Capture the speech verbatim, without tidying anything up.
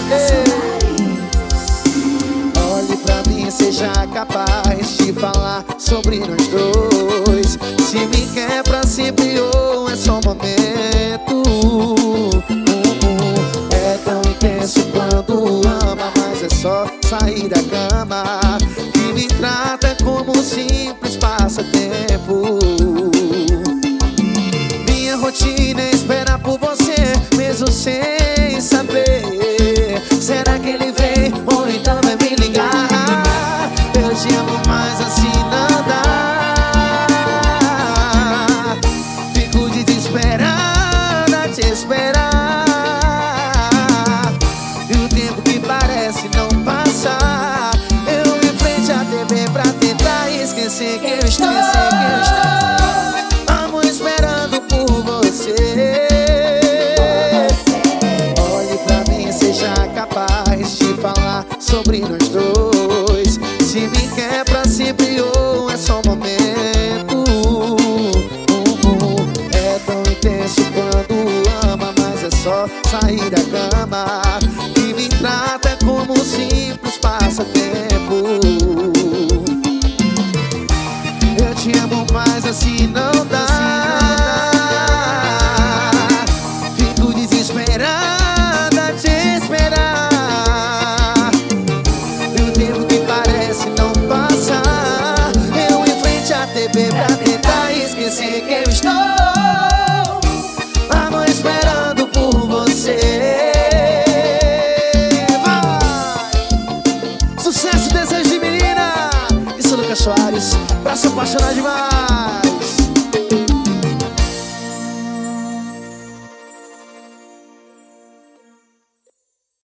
Olhe pra mim, seja capaz de falar sobre nós dois. Se me quer pra sempre ou é só um momento. É tão intenso quando ama, mas é só sair da cama. E me trata como um simples passatempo. Minha rotina é esperar por você, mesmo sem saber. Será que ele vem ou então vai me ligar? Eu te amo, mas assim não dá. Fico desesperada a te esperar, e o tempo que parece não passar. Eu em frente à T V pra tentar esquecer que eu estou, esquecer que eu estou. Amo esperando por você. Olhe pra mim, seja capaz de falar sobre nós dois. Se me quer pra sempre ou é só um momento. É tão intenso quando ama, mas é só sair da cama. E me trata como um simples passatempo. Eu te amo, mas assim não dá. Fico desesperada a te esperar, e o tempo que parece não passar. Eu em frente à T V pra tentar esquecer que eu estou. Amo esperando por você. Vai! Sucesso, desejo de menina. Isso, Lucas Soares, pra se apaixonar demais.